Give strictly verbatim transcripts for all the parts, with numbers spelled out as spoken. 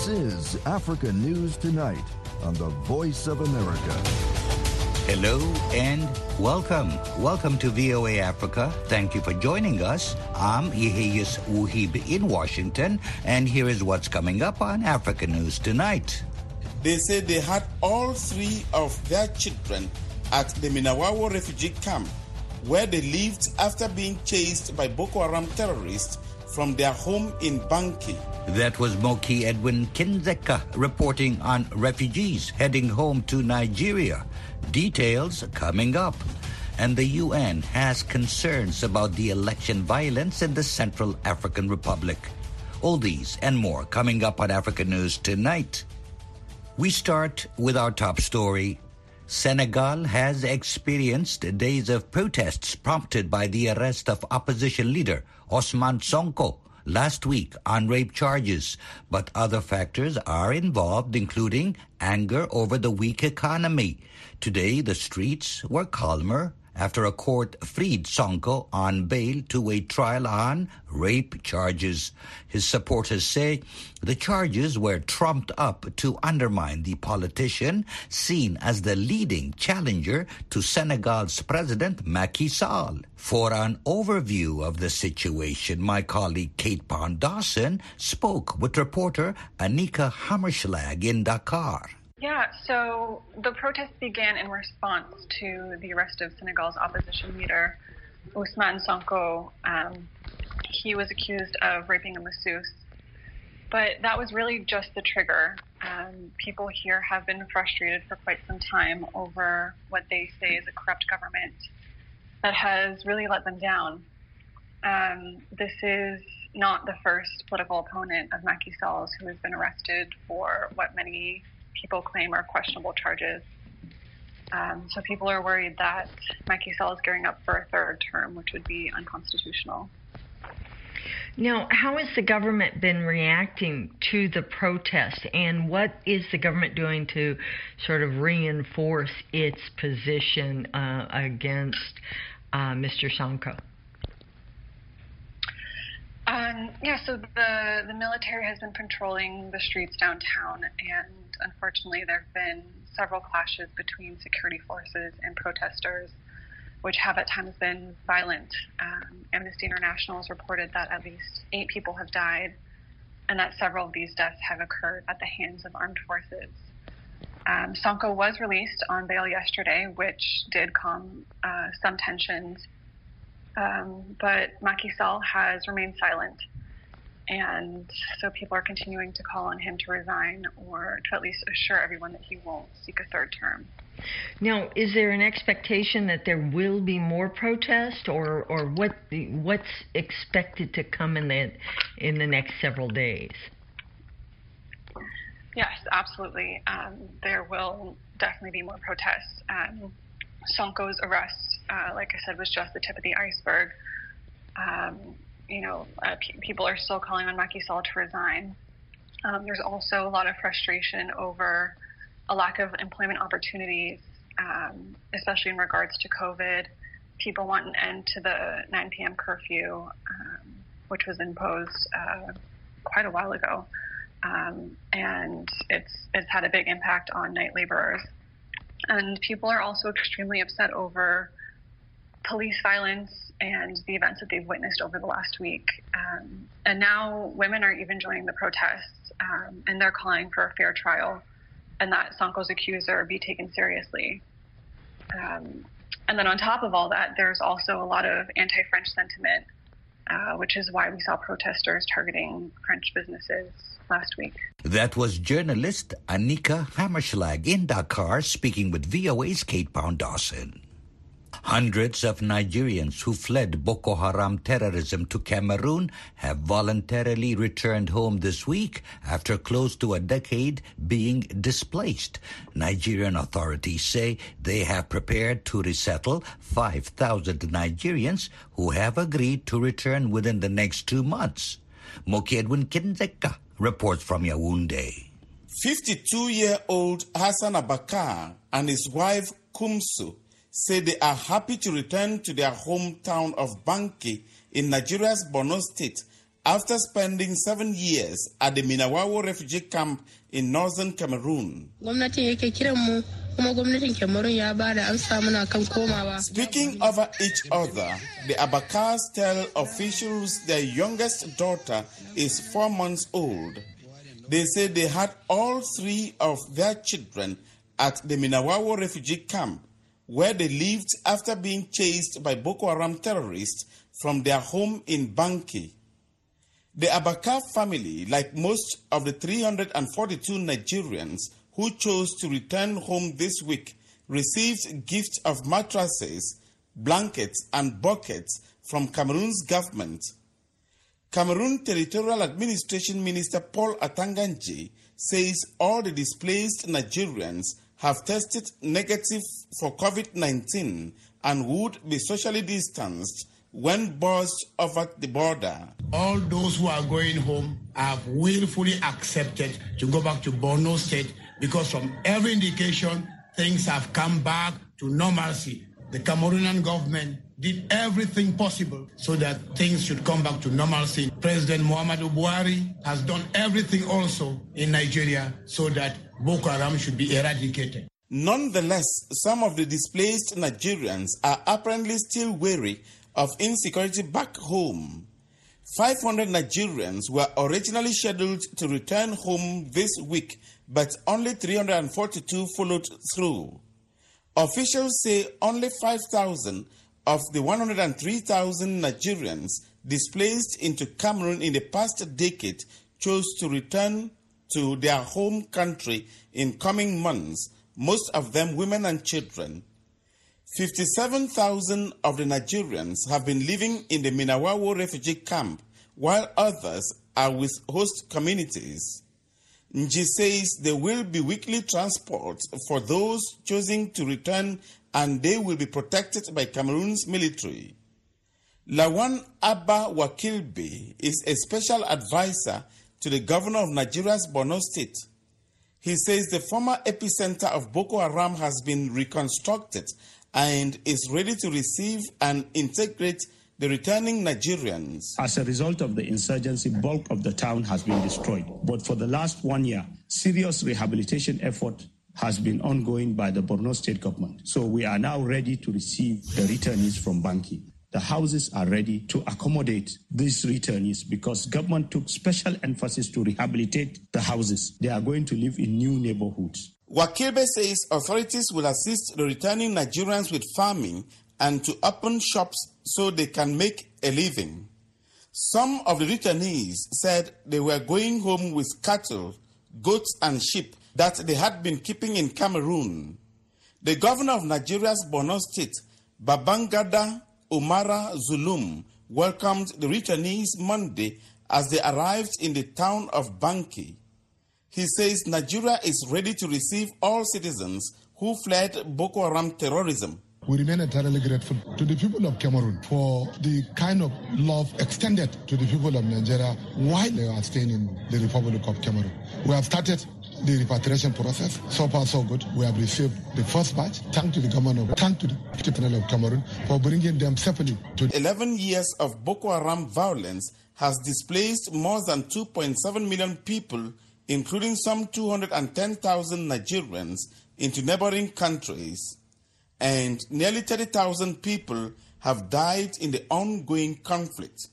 This is Africa News Tonight on the Voice of America. Hello and welcome. Welcome to V O A Africa. Thank you for joining us. I'm Iheyus Uhib in Washington, and here is what's coming up on Africa News Tonight. They say they had all three of their children at the Minawawo refugee camp, where they lived after being chased by Boko Haram terrorists from their home in Banki. That was Moki Edwin Kinzeka reporting on refugees heading home to Nigeria. Details coming up. And the U N has concerns about the election violence in the Central African Republic. All these and more coming up on Africa News Tonight. We start with our top story. Senegal has experienced days of protests prompted by the arrest of opposition leader Ousmane Sonko last week on rape charges. But other factors are involved, including anger over the weak economy. Today, the streets were calmer after a court freed Sonko on bail to a trial on rape charges. His supporters say the charges were trumped up to undermine the politician seen as the leading challenger to Senegal's President Macky Sall. For an overview of the situation, my colleague Kate Pound-Dawson spoke with reporter Anika Hammerschlag in Dakar. Yeah, so the protests began in response to the arrest of Senegal's opposition leader, Ousmane Sonko. Um, he was accused of raping a masseuse, but that was really just the trigger. Um, people here have been frustrated for quite some time over what they say is a corrupt government that has really let them down. Um, this is not the first political opponent of Macky Sall's who has been arrested for what many people claim are questionable charges. Um, so people are worried that Macky Sall is gearing up for a third term, which would be unconstitutional. Now, how has the government been reacting to the protest, and what is the government doing to sort of reinforce its position uh, against uh, Mister Sonko? Um, yeah, so the, the military has been patrolling the streets downtown, and unfortunately there have been several clashes between security forces and protesters, which have at times been violent. Um, Amnesty International has reported that at least eight people have died, and that several of these deaths have occurred at the hands of armed forces. Um, Sonko was released on bail yesterday, which did calm uh, some tensions. Um, but Macky Sall has remained silent, and so people are continuing to call on him to resign or to at least assure everyone that he won't seek a third term. Now, is there an expectation that there will be more protest, or or what what's expected to come in the in the next several days? Yes, absolutely. Um, there will definitely be more protests. Um, Sonko's arrest, uh, like I said, was just the tip of the iceberg. Um, you know, uh, pe- people are still calling on Macky Sall to resign. Um, there's also a lot of frustration over a lack of employment opportunities, um, especially in regards to COVID. People want an end to the nine p.m. curfew, um, which was imposed uh, quite a while ago. Um, and it's it's had a big impact on night laborers. And people are also extremely upset over police violence and the events that they've witnessed over the last week. Um, and now women are even joining the protests, um, and they're calling for a fair trial and that Sonko's accuser be taken seriously. Um, and then on top of all that, there's also a lot of anti-French sentiment, uh, which is why we saw protesters targeting French businesses last week. That was journalist Anika Hammerschlag in Dakar speaking with V O A's Kate Pound-Dawson. Hundreds of Nigerians who fled Boko Haram terrorism to Cameroon have voluntarily returned home this week after close to a decade being displaced. Nigerian authorities say they have prepared to resettle five thousand Nigerians who have agreed to return within the next two months. Moki Edwin Kinzeka reports from Yaoundé. fifty-two-year-old Hassan Abakar and his wife Kumsu say they are happy to return to their hometown of Banki in Nigeria's Borno State after spending seven years at the Minawawo refugee camp in northern Cameroon. Speaking over each other, the Abakars tell officials their youngest daughter is four months old. They say they had all three of their children at the Minawawo refugee camp, where they lived after being chased by Boko Haram terrorists from their home in Banki. The Abakar family, like most of the three hundred forty-two Nigerians who chose to return home this week, received gifts of mattresses, blankets, and buckets from Cameroon's government. Cameroon Territorial Administration Minister Paul Atanganji says all the displaced Nigerians have tested negative for COVID nineteen and would be socially distanced when buzzed over the border. All those who are going home have willfully accepted to go back to Borno State because from every indication, things have come back to normalcy. The Cameroonian government did everything possible so that things should come back to normalcy. President Muhammadu Buhari has done everything also in Nigeria so that Boko Haram should be eradicated. Nonetheless, some of the displaced Nigerians are apparently still wary of insecurity back home. five hundred Nigerians were originally scheduled to return home this week, but only three hundred forty-two followed through. Officials say only five thousand of the one hundred three thousand Nigerians displaced into Cameroon in the past decade chose to return to their home country in coming months, most of them women and children. fifty-seven thousand of the Nigerians have been living in the Minawawo refugee camp, while others are with host communities. Nji says there will be weekly transport for those choosing to return, and they will be protected by Cameroon's military. Lawan Abba Wakilbe is a special advisor to the governor of Nigeria's Borno State. He says the former epicenter of Boko Haram has been reconstructed and is ready to receive and integrate the returning Nigerians. As a result of the insurgency, bulk of the town has been destroyed. But for the last one year, serious rehabilitation effort has been ongoing by the Borno State government. So we are now ready to receive the returnees from Banki. The houses are ready to accommodate these returnees because government took special emphasis to rehabilitate the houses. They are going to live in new neighborhoods. Wakilbe says authorities will assist the returning Nigerians with farming and to open shops so they can make a living. Some of the returnees said they were going home with cattle, goats and sheep that they had been keeping in Cameroon. The governor of Nigeria's Borno State, Babangida Umara Zulum, welcomed the returnees Monday as they arrived in the town of Banki. He says Nigeria is ready to receive all citizens who fled Boko Haram terrorism. We remain entirely grateful to the people of Cameroon for the kind of love extended to the people of Nigeria while they are staying in the Republic of Cameroon. We have started the repatriation process. So far, so good. We have received the first batch. Thank to the government of, thank to the people of Cameroon for bringing them safely to. Eleven years of Boko Haram violence has displaced more than two point seven million people, including some two hundred ten thousand Nigerians, into neighboring countries. And nearly thirty thousand people have died in the ongoing conflict.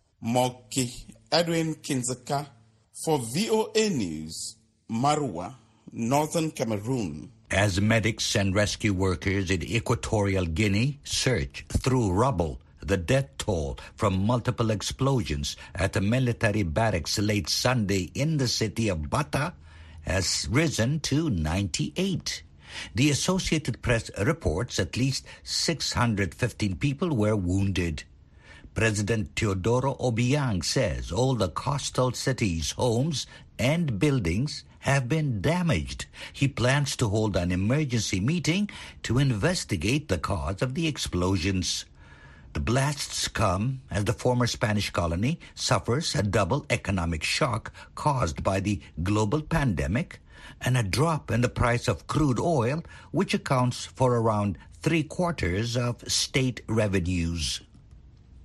Moki Edwin Kinzeka for V O A News, Marwa, Northern Cameroon. As medics and rescue workers in Equatorial Guinea search through rubble, the death toll from multiple explosions at a military barracks late Sunday in the city of Bata has risen to ninety-eight. The Associated Press reports at least six hundred fifteen people were wounded. President Teodoro Obiang says all the coastal cities' homes and buildings have been damaged. He plans to hold an emergency meeting to investigate the cause of the explosions. The blasts come as the former Spanish colony suffers a double economic shock caused by the global pandemic and a drop in the price of crude oil, which accounts for around three quarters of state revenues.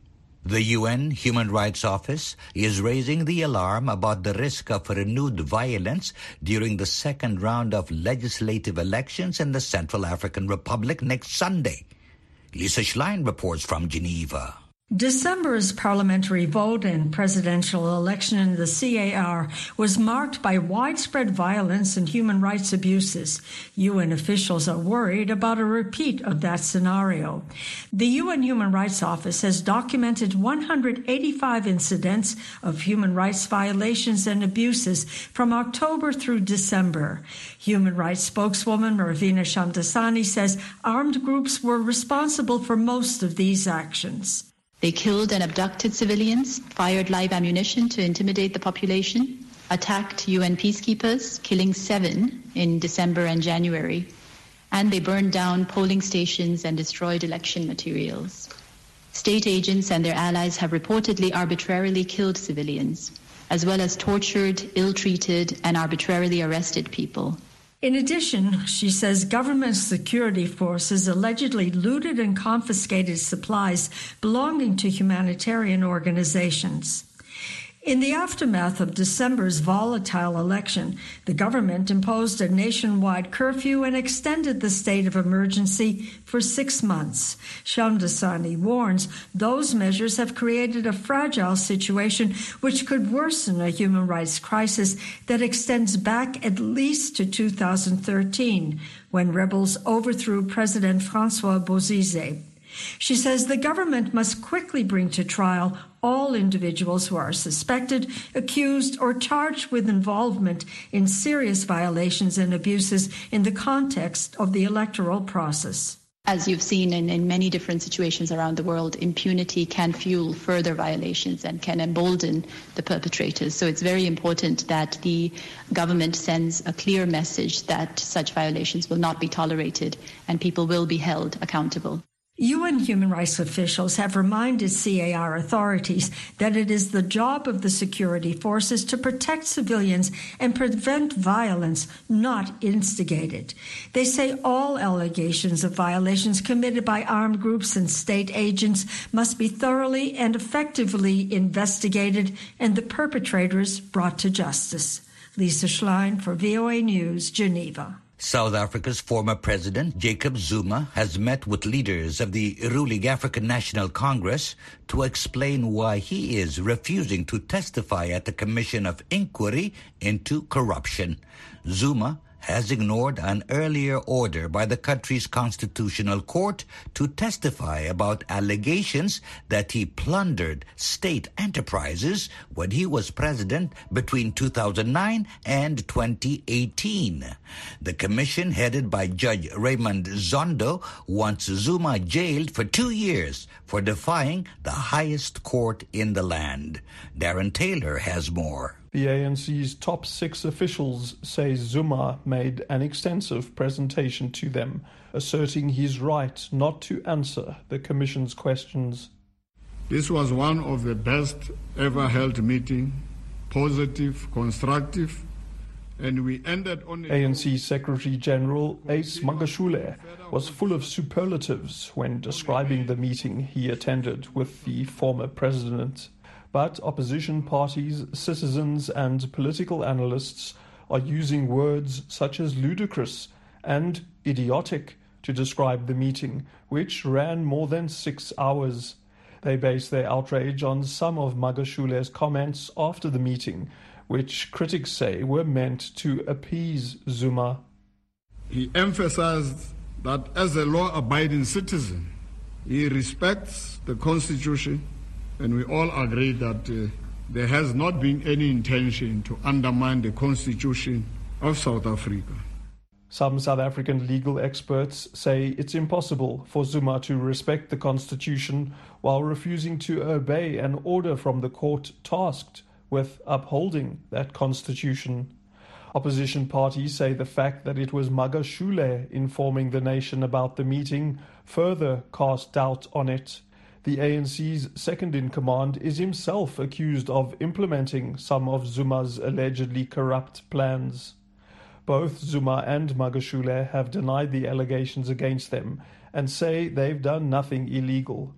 The U N Human Rights Office is raising the alarm about the risk of renewed violence during the second round of legislative elections in the Central African Republic next Sunday. Lisa Schlein reports from Geneva. December's parliamentary vote and presidential election in the C A R was marked by widespread violence and human rights abuses. U N officials are worried about a repeat of that scenario. The U N Human Rights Office has documented one hundred eighty-five incidents of human rights violations and abuses from October through December. Human rights spokeswoman Ravina Shamdasani says armed groups were responsible for most of these actions. They killed and abducted civilians, fired live ammunition to intimidate the population, attacked U N peacekeepers, killing seven in December and January, and they burned down polling stations and destroyed election materials. State agents and their allies have reportedly arbitrarily killed civilians, as well as tortured, ill-treated, and arbitrarily arrested people. In addition, she says government security forces allegedly looted and confiscated supplies belonging to humanitarian organizations. In the aftermath of December's volatile election, the government imposed a nationwide curfew and extended the state of emergency for six months. Shamdasani warns those measures have created a fragile situation which could worsen a human rights crisis that extends back at least to two thousand thirteen, when rebels overthrew President Francois Bozizé. She says the government must quickly bring to trial all individuals who are suspected, accused, or charged with involvement in serious violations and abuses in the context of the electoral process. As you've seen in, in many different situations around the world, impunity can fuel further violations and can embolden the perpetrators. So it's very important that the government sends a clear message that such violations will not be tolerated and people will be held accountable. U N human rights officials have reminded C A R authorities that it is the job of the security forces to protect civilians and prevent violence, not instigate it. They say all allegations of violations committed by armed groups and state agents must be thoroughly and effectively investigated and the perpetrators brought to justice. Lisa Schlein for V O A News, Geneva. South Africa's former president, Jacob Zuma, has met with leaders of the ruling African National Congress to explain why he is refusing to testify at the Commission of Inquiry into Corruption. Zuma has ignored an earlier order by the country's constitutional court to testify about allegations that he plundered state enterprises when he was president between two thousand nine and twenty eighteen. The commission, headed by Judge Raymond Zondo, wants Zuma jailed for two years for defying the highest court in the land. Darren Taylor has more. The A N C's top six officials say Zuma made an extensive presentation to them, asserting his right not to answer the Commission's questions. This was one of the best ever held meeting, positive, constructive, and we ended on... A N C Secretary General Ace Magashule was full of superlatives when describing the meeting he attended with the former president. But opposition parties, citizens and political analysts are using words such as ludicrous and idiotic to describe the meeting, which ran more than six hours. They base their outrage on some of Magashule's comments after the meeting, which critics say were meant to appease Zuma. He emphasized that as a law-abiding citizen, he respects the Constitution, and we all agree that uh, there has not been any intention to undermine the Constitution of South Africa. Some South African legal experts say it's impossible for Zuma to respect the Constitution while refusing to obey an order from the court tasked with upholding that Constitution. Opposition parties say the fact that it was Magashule informing the nation about the meeting further cast doubt on it. The A N C's second-in-command is himself accused of implementing some of Zuma's allegedly corrupt plans. Both Zuma and Magashule have denied the allegations against them and say they've done nothing illegal.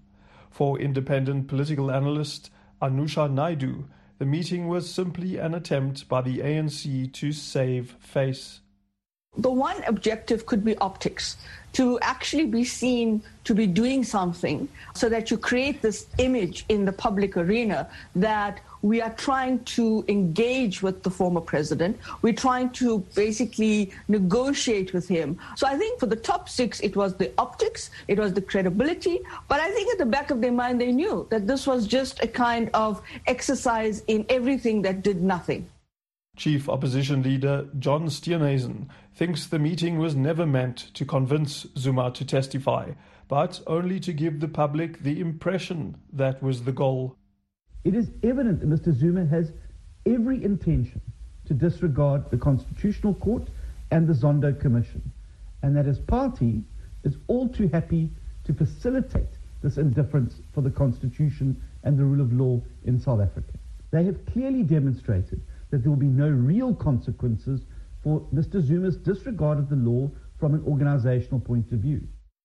For independent political analyst Anusha Naidu, the meeting was simply an attempt by the A N C to save face. The one objective could be optics, to actually be seen to be doing something so that you create this image in the public arena that we are trying to engage with the former president. We're trying to basically negotiate with him. So I think for the top six, it was the optics, it was the credibility, but I think at the back of their mind, they knew that this was just a kind of exercise in everything that did nothing. Chief Opposition Leader John Steenhuisen thinks the meeting was never meant to convince Zuma to testify, but only to give the public the impression that was the goal. It is evident that Mister Zuma has every intention to disregard the Constitutional Court and the Zondo Commission, and that his party is all too happy to facilitate this indifference for the Constitution and the rule of law in South Africa. They have clearly demonstrated that there will be no real consequences for Mister Zuma's disregard of the law from an organizational point of view.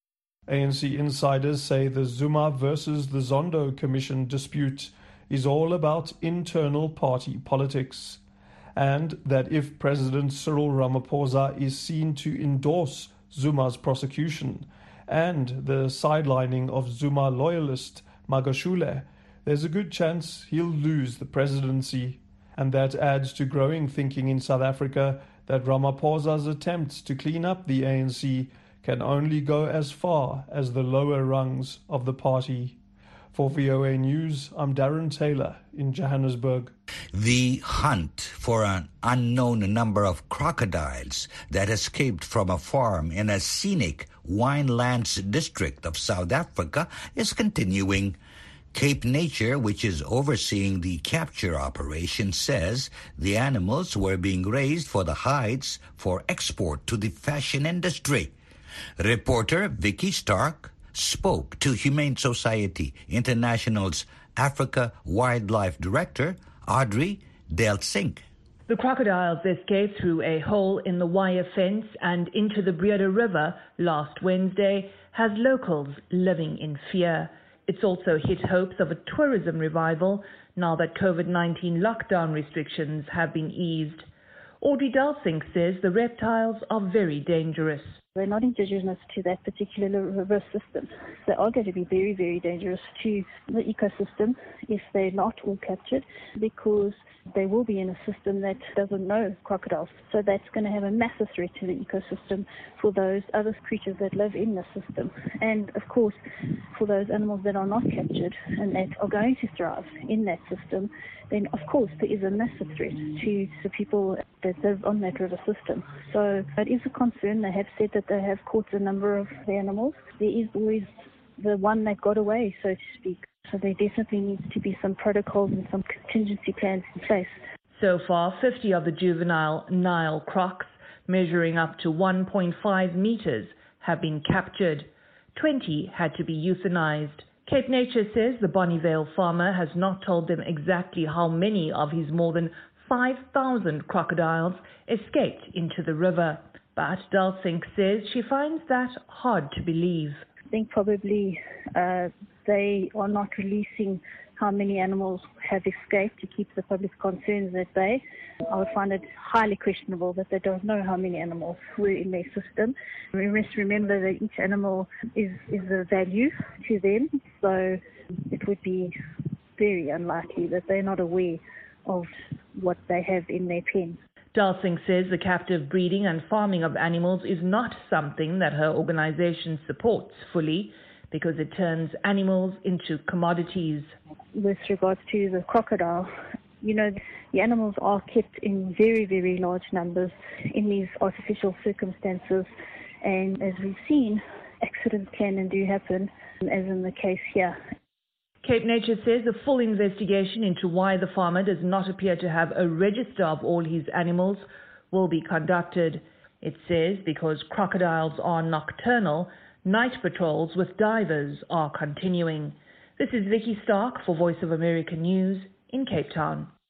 A N C insiders say the Zuma versus the Zondo Commission dispute is all about internal party politics, and that if President Cyril Ramaphosa is seen to endorse Zuma's prosecution and the sidelining of Zuma loyalist Magashule, there's a good chance he'll lose the presidency. And that adds to growing thinking in South Africa that Ramaphosa's attempts to clean up the A N C can only go as far as the lower rungs of the party. For V O A News, I'm Darren Taylor in Johannesburg. The hunt for an unknown number of crocodiles that escaped from a farm in a scenic winelands district of South Africa is continuing. Cape Nature, which is overseeing the capture operation, says the animals were being raised for the hides for export to the fashion industry. Reporter Vicky Stark spoke to Humane Society International's Africa Wildlife Director, Audrey Delsink. The crocodiles escaped through a hole in the wire fence and into the Breede River last Wednesday has locals living in fear. It's also hit hopes of a tourism revival now that COVID nineteen lockdown restrictions have been eased. Audrey Delsink says the reptiles are very dangerous. They're not indigenous to that particular river system. They are going to be very, very dangerous to the ecosystem if they're not all captured, because they will be in a system that doesn't know crocodiles. So that's going to have a massive threat to the ecosystem for those other creatures that live in the system. And of course, for those animals that are not captured and that are going to thrive in that system, then of course there is a massive threat to the people that live on that river system. So it is a concern. They have said that they have caught a number of the animals. There is always the one that got away, so to speak. So there definitely needs to be some protocols and some contingency plans in place. So far, fifty of the juvenile Nile crocs, measuring up to one point five meters, have been captured. twenty had to be euthanized. Cape Nature says the Bonnievale farmer has not told them exactly how many of his more than five thousand crocodiles escaped into the river. But Delsink says she finds that hard to believe. I think probably uh, they are not releasing how many animals have escaped to keep the public's concerns at bay. I would find it highly questionable that they don't know how many animals were in their system. We must remember that each animal is, is a value to them, so it would be very unlikely that they're not aware of what they have in their pen. Delsink says the captive breeding and farming of animals is not something that her organization supports fully, because it turns animals into commodities. With regards to the crocodile, you know, the animals are kept in very, very large numbers in these artificial circumstances. And as we've seen, accidents can and do happen, as in the case here. Cape Nature says a full investigation into why the farmer does not appear to have a register of all his animals will be conducted. It says because crocodiles are nocturnal, night patrols with divers are continuing. This is Vicky Stark for Voice of America News in Cape Town.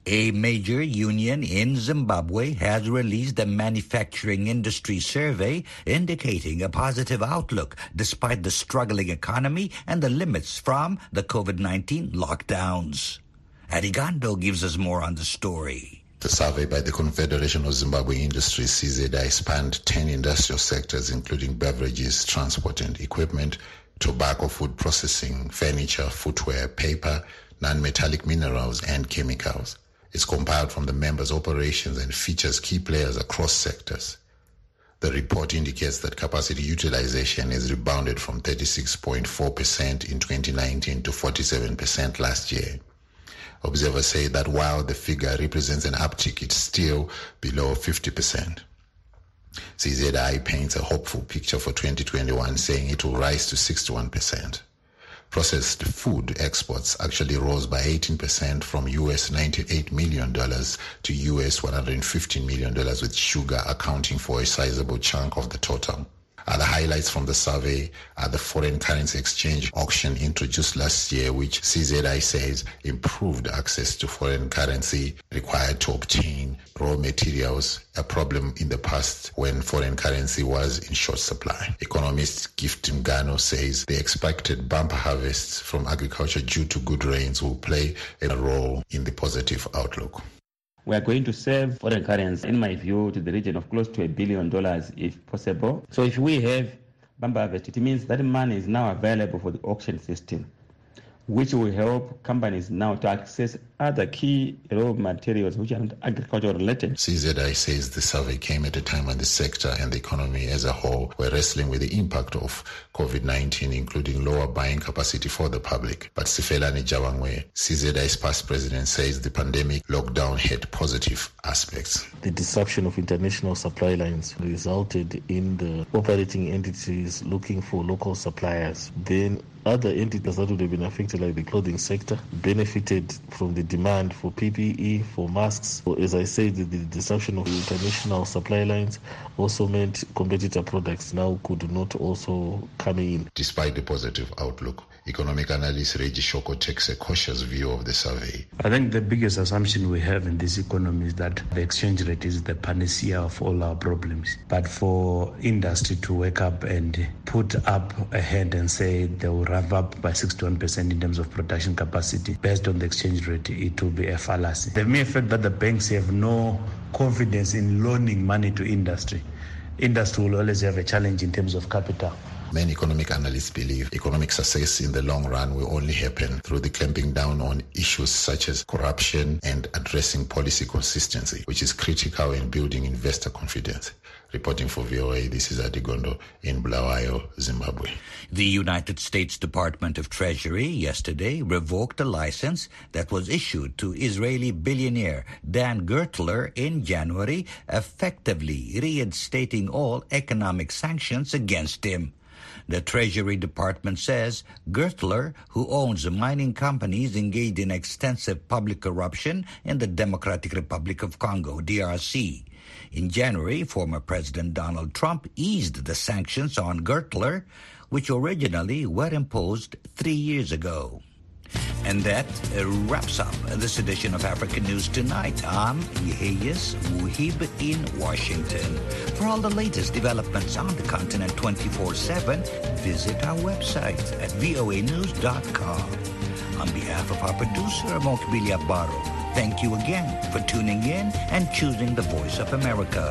A major union in Zimbabwe has released a manufacturing industry survey indicating a positive outlook despite the struggling economy and the limits from the COVID nineteen lockdowns. Arigando gives us more on the story. The survey by the Confederation of Zimbabwe Industries, C Z I, spanned ten industrial sectors, including beverages, transport and equipment, tobacco, food processing, furniture, footwear, paper, non-metallic minerals, and chemicals. It's compiled from the members' operations and features key players across sectors. The report indicates that capacity utilization has rebounded from thirty-six point four percent in twenty nineteen to forty-seven percent last year. Observers say that while the figure represents an uptick, it's still below fifty percent. C Z I paints a hopeful picture for twenty twenty-one, saying it will rise to sixty-one percent. Processed food exports actually rose by eighteen percent from U S ninety-eight million dollars to U S one hundred fifteen million dollars, with sugar accounting for a sizable chunk of the total. Other highlights from the survey are the foreign currency exchange auction introduced last year, which C Z I says improved access to foreign currency required to obtain raw materials, a problem in the past when foreign currency was in short supply. Economist Gift Mgano says the expected bumper harvests from agriculture due to good rains will play a role in the positive outlook. We are going to save foreign currency, in my view, to the region of close to a billion dollars if possible. So if we have bumper harvest, it means that money is now available for the auction system, which will help companies now to access other key raw materials which are not agricultural related. C Z I says the survey came at a time when the sector and the economy as a whole were wrestling with the impact of COVID nineteen, including lower buying capacity for the public. But Sifelani Jawangwe, C Z I's past president, says the pandemic lockdown had positive aspects. The disruption of international supply lines resulted in the operating entities looking for local suppliers. Then other entities that would have been affected, like the clothing sector, benefited from the demand for P P E, for masks. So as I said, the, the disruption of international supply lines also meant competitor products now could not also come in. Despite the positive outlook, economic analyst Reggie Shoko takes a cautious view of the survey. I think the biggest assumption we have in this economy is that the exchange rate is the panacea of all our problems. But for industry to wake up and put up a hand and say they will ramp up by sixty-one percent in terms of production capacity based on the exchange rate, it will be a fallacy. The mere fact that the banks have no confidence in loaning money to industry, industry will always have a challenge in terms of capital. Many economic analysts believe economic success in the long run will only happen through the clamping down on issues such as corruption and addressing policy consistency, which is critical in building investor confidence. Reporting for V O A, this is Adigondo in Bulawayo, Zimbabwe. The United States Department of Treasury yesterday revoked a license that was issued to Israeli billionaire Dan Gertler in January, effectively reinstating all economic sanctions against him. The Treasury Department says Gertler, who owns mining companies engaged in extensive public corruption in the Democratic Republic of Congo, D R C. In January, former President Donald Trump eased the sanctions on Gertler, which originally were imposed three years ago. And that uh, wraps up this edition of African News Tonight. I'm Yeheyes Wuhib in Washington. For all the latest developments on the continent twenty-four seven, visit our website at voa news dot com. On behalf of our producer, Mokbilia Barro, thank you again for tuning in and choosing the Voice of America.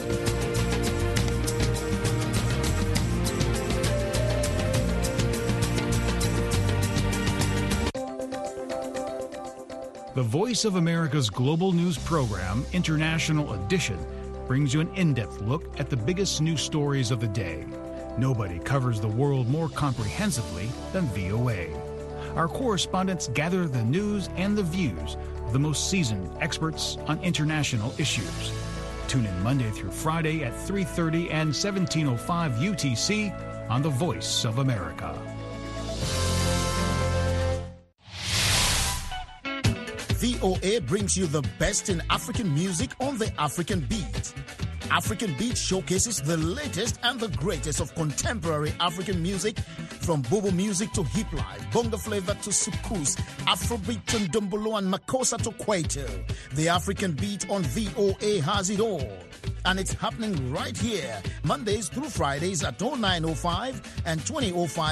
The Voice of America's global news program, International Edition, brings you an in-depth look at the biggest news stories of the day. Nobody covers the world more comprehensively than V O A. Our correspondents gather the news and the views of the most seasoned experts on international issues. Tune in Monday through Friday at three thirty and seventeen oh five U T C on The Voice of America. V O A brings you the best in African music on the African Beat. African Beat showcases the latest and the greatest of contemporary African music From Bobo music to hip life, bongo flavor to sukus, Afrobeat to Ndombolo and Makossa to Kwaito. The African Beat on V O A has it all. And it's happening right here, Mondays through Fridays at oh nine oh five and twenty oh five